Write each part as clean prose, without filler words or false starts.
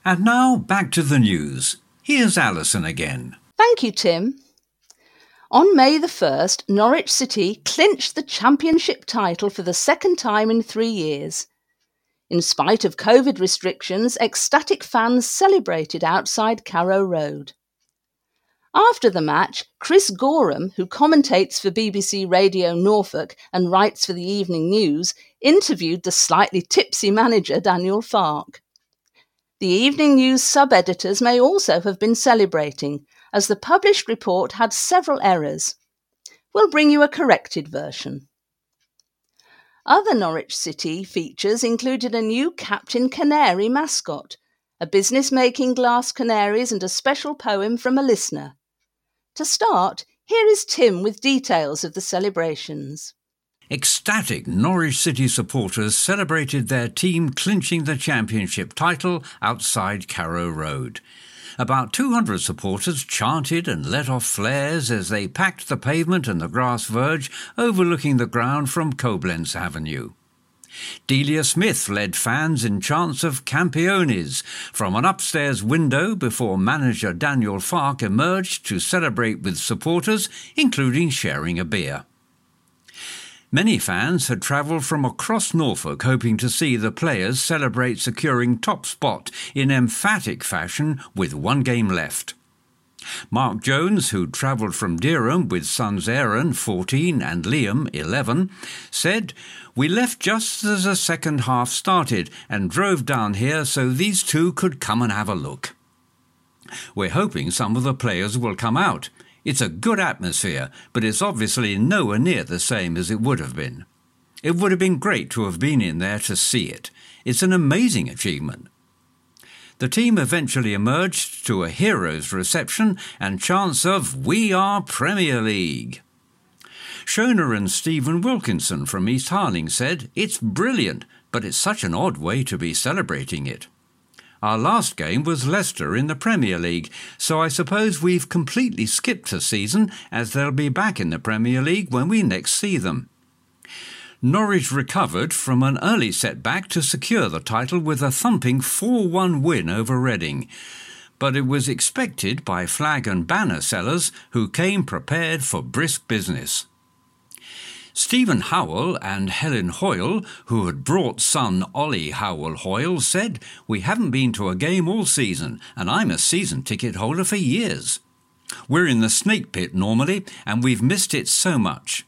And now back to the news. Here's Alison again. Thank you, Tim. On May the 1st, Norwich City clinched the Championship title for the second time in 3 years. In spite of COVID restrictions, ecstatic fans celebrated outside Carrow Road. After the match, Chris Gorham, who commentates for BBC Radio Norfolk and writes for the Evening News, interviewed the slightly tipsy manager Daniel Farke. The Evening News sub-editors may also have been celebrating, as the published report had several errors. We'll bring you a corrected version. Other Norwich City features included a new Captain Canary mascot, a business making glass canaries and a special poem from a listener. To start, here is Tim with details of the celebrations. Ecstatic Norwich City supporters celebrated their team clinching the championship title outside Carrow Road. About 200 supporters chanted and let off flares as they packed the pavement and the grass verge overlooking the ground from Koblenz Avenue. Delia Smith led fans in chants of Campiones from an upstairs window before manager Daniel Farke emerged to celebrate with supporters, including sharing a beer. Many fans had travelled from across Norfolk hoping to see the players celebrate securing top spot in emphatic fashion with one game left. Mark Jones, who travelled from Dereham with sons Aaron, 14, and Liam, 11, said, "We left just as the second half started and drove down here so these two could come and have a look. We're hoping some of the players will come out. It's a good atmosphere, but it's obviously nowhere near the same as it would have been. It would have been great to have been in there to see it. It's an amazing achievement." The team eventually emerged to a hero's reception and chants of "We are Premier League." Shona and Stephen Wilkinson from East Harling said, "It's brilliant, but it's such an odd way to be celebrating it. Our last game was Leicester in the Premier League, so I suppose we've completely skipped a season as they'll be back in the Premier League when we next see them." Norwich recovered from an early setback to secure the title with a thumping 4-1 win over Reading, but it was expected by flag and banner sellers who came prepared for brisk business. Stephen Howell and Helen Hoyle, who had brought son Ollie Howell-Hoyle, said, "We haven't been to a game all season, and I'm a season ticket holder for years. We're in the snake pit normally, and we've missed it so much."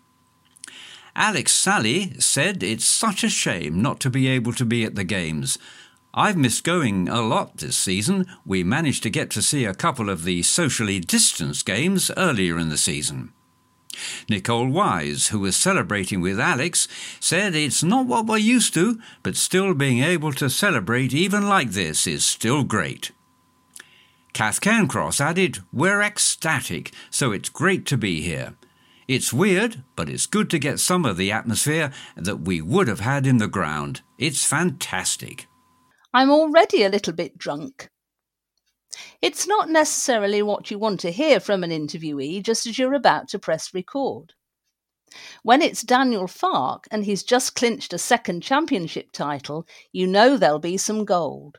Alex Sally said, "It's such a shame not to be able to be at the games. I've missed going a lot this season. We managed to get to see a couple of the socially distanced games earlier in the season." Nicole Wise, who was celebrating with Alex, said, "It's not what we're used to, but still being able to celebrate even like this is still great." Kath Cairncross added, "We're ecstatic, so it's great to be here. It's weird, but it's good to get some of the atmosphere that we would have had in the ground. It's fantastic." I'm already a little bit drunk. It's not necessarily what you want to hear from an interviewee just as you're about to press record. When it's Daniel Farke and he's just clinched a second championship title, you know there'll be some gold.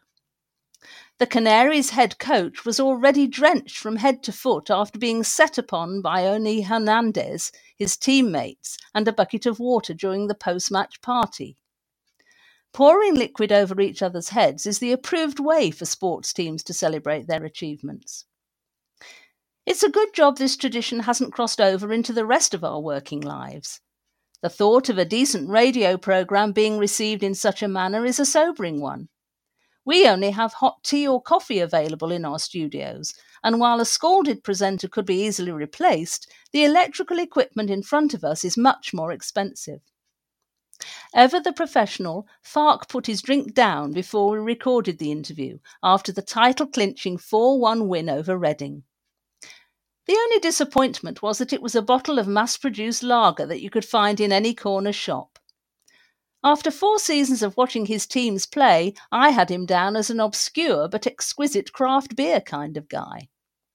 The Canaries' head coach was already drenched from head to foot after being set upon by Oni Hernandez, his teammates, and a bucket of water during the post-match party. Pouring liquid over each other's heads is the approved way for sports teams to celebrate their achievements. It's a good job this tradition hasn't crossed over into the rest of our working lives. The thought of a decent radio programme being received in such a manner is a sobering one. We only have hot tea or coffee available in our studios, and while a scalded presenter could be easily replaced, the electrical equipment in front of us is much more expensive. Ever the professional, Farke put his drink down before we recorded the interview, after the title-clinching 4-1 win over Reading. The only disappointment was that it was a bottle of mass-produced lager that you could find in any corner shop. After 4 seasons of watching his teams play, I had him down as an obscure but exquisite craft beer kind of guy.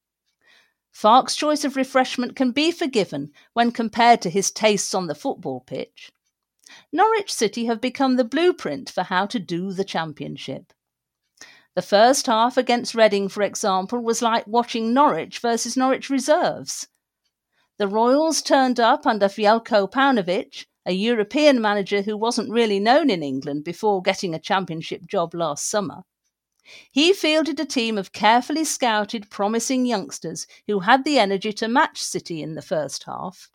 Farke's choice of refreshment can be forgiven when compared to his tastes on the football pitch. Norwich City have become the blueprint for how to do the championship. The first half against Reading, for example, was like watching Norwich versus Norwich reserves. The Royals turned up under Veljko Paunovic, a European manager who wasn't really known in England before getting a championship job last summer. He fielded a team of carefully scouted, promising youngsters who had the energy to match City in the first half.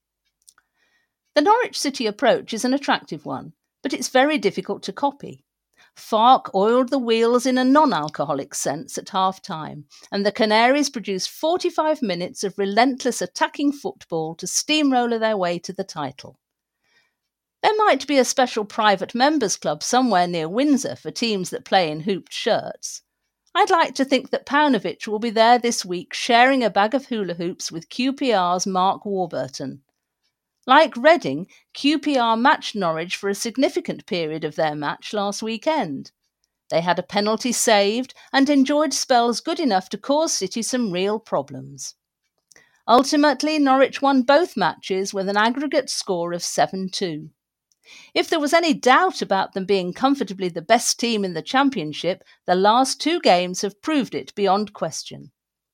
The Norwich City approach is an attractive one, but it's very difficult to copy. Farke oiled the wheels in a non-alcoholic sense at half-time, and the Canaries produced 45 minutes of relentless attacking football to steamroller their way to the title. There might be a special private members club somewhere near Windsor for teams that play in hooped shirts. I'd like to think that Paunovic will be there this week sharing a bag of hula hoops with QPR's Mark Warburton. Like Reading, QPR matched Norwich for a significant period of their match last weekend. They had a penalty saved and enjoyed spells good enough to cause City some real problems. Ultimately, Norwich won both matches with an aggregate score of 7-2. If there was any doubt about them being comfortably the best team in the Championship, the last 2 games have proved it beyond question.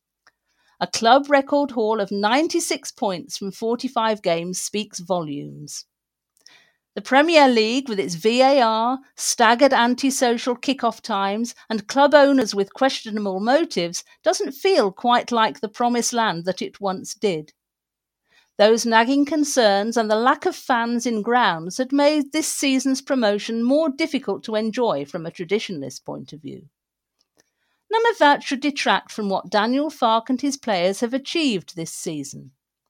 A club record haul of 96 points from 45 games speaks volumes. The Premier League, with its VAR, staggered antisocial kick-off times, and club owners with questionable motives, doesn't feel quite like the promised land that it once did. Those nagging concerns and the lack of fans in grounds had made this season's promotion more difficult to enjoy from a traditionalist point of view. None of that should detract from what Daniel Farke and his players have achieved this season.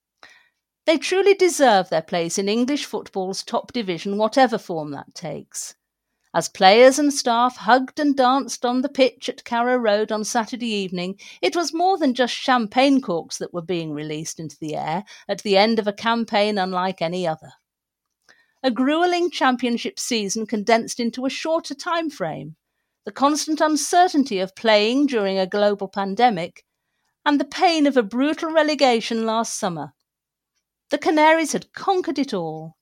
They truly deserve their place in English football's top division, whatever form that takes. As players and staff hugged and danced on the pitch at Carrow Road on Saturday evening, it was more than just champagne corks that were being released into the air at the end of a campaign unlike any other. A gruelling championship season condensed into a shorter time frame, the constant uncertainty of playing during a global pandemic, and the pain of a brutal relegation last summer. The Canaries had conquered it all.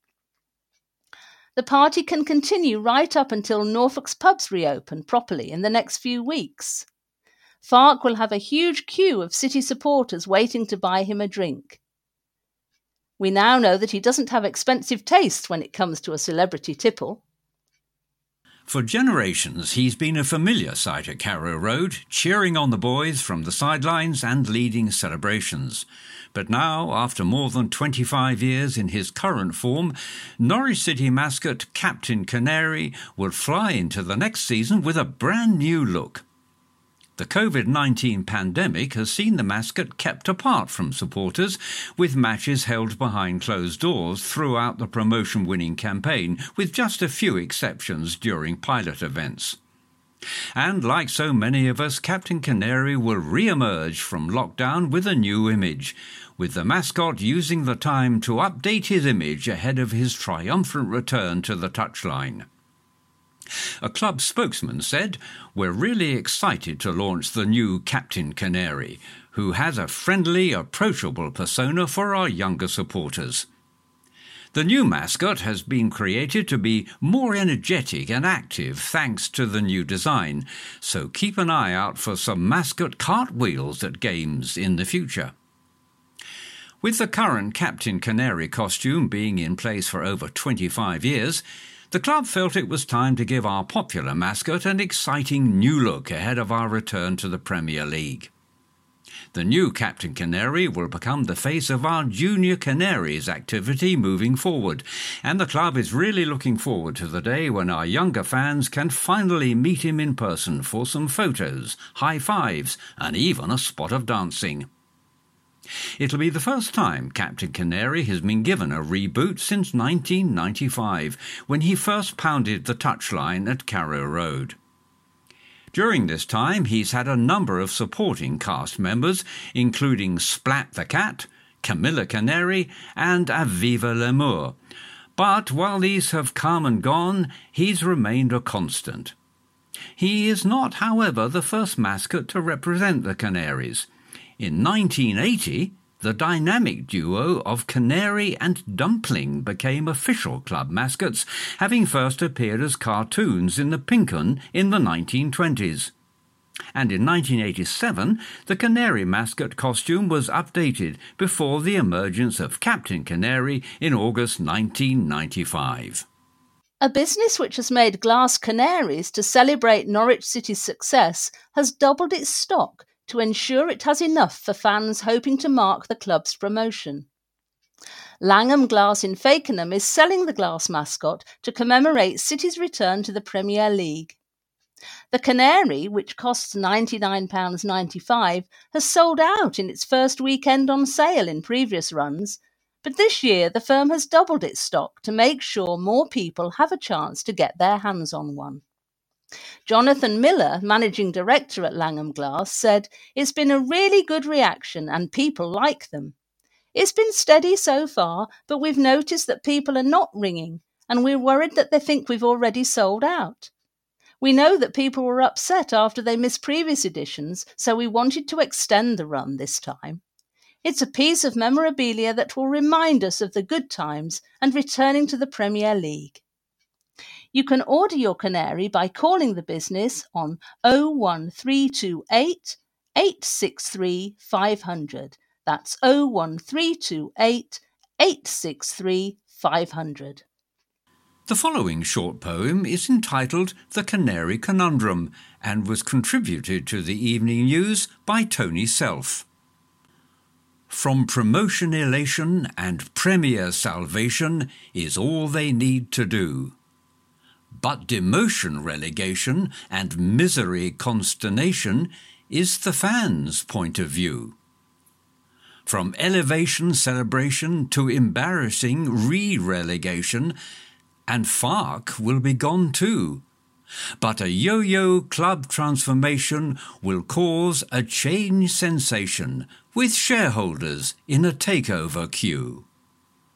The party can continue right up until Norfolk's pubs reopen properly in the next few weeks. Farke will have a huge queue of City supporters waiting to buy him a drink. We now know that he doesn't have expensive taste when it comes to a celebrity tipple. For generations, he's been a familiar sight at Carrow Road, cheering on the boys from the sidelines and leading celebrations. But now, after more than 25 years in his current form, Norwich City mascot Captain Canary will fly into the next season with a brand new look. The COVID-19 pandemic has seen the mascot kept apart from supporters, with matches held behind closed doors throughout the promotion-winning campaign, with just a few exceptions during pilot events. And like so many of us, Captain Canary will re-emerge from lockdown with a new image, with the mascot using the time to update his image ahead of his triumphant return to the touchline. A club spokesman said, "We're really excited to launch the new Captain Canary, who has a friendly, approachable persona for our younger supporters." The new mascot has been created to be more energetic and active thanks to the new design, so keep an eye out for some mascot cartwheels at games in the future. With the current Captain Canary costume being in place for over 25 years, the club felt it was time to give our popular mascot an exciting new look ahead of our return to the Premier League. The new Captain Canary will become the face of our Junior Canaries activity moving forward, and the club is really looking forward to the day when our younger fans can finally meet him in person for some photos, high fives, and even a spot of dancing. It'll be the first time Captain Canary has been given a reboot since 1995, when he first pounded the touchline at Carrow Road. During this time, he's had a number of supporting cast members, including Splat the Cat, Camilla Canary, and Aviva Lemur. But while these have come and gone, he's remained a constant. He is not, however, the first mascot to represent the Canaries. In 1980, the dynamic duo of Canary and Dumpling became official club mascots, having first appeared as cartoons in the Pink 'Un in the 1920s. And in 1987, the Canary mascot costume was updated before the emergence of Captain Canary in August 1995. A business which has made glass canaries to celebrate Norwich City's success has doubled its stock to ensure it has enough for fans hoping to mark the club's promotion. Langham Glass in Fakenham is selling the glass mascot to commemorate City's return to the Premier League. The Canary, which costs £99.95, has sold out in its first weekend on sale in previous runs, but this year the firm has doubled its stock to make sure more people have a chance to get their hands on one. Jonathan Miller, managing director at Langham Glass, said, "It's been a really good reaction and people like them. It's been steady so far, but we've noticed that people are not ringing and we're worried that they think we've already sold out. We know that people were upset after they missed previous editions, so we wanted to extend the run this time. It's a piece of memorabilia that will remind us of the good times and returning to the Premier League." You can order your Canary by calling the business on 01328 863 500. That's 01328 863 500. The following short poem is entitled The Canary Conundrum and was contributed to the Evening News by Tony Self. From promotion elation and Premier salvation is all they need to do. But demotion relegation and misery consternation is the fans' point of view. From elevation celebration to embarrassing re-relegation, and Fark will be gone too. But a yo-yo club transformation will cause a change sensation with shareholders in a takeover queue.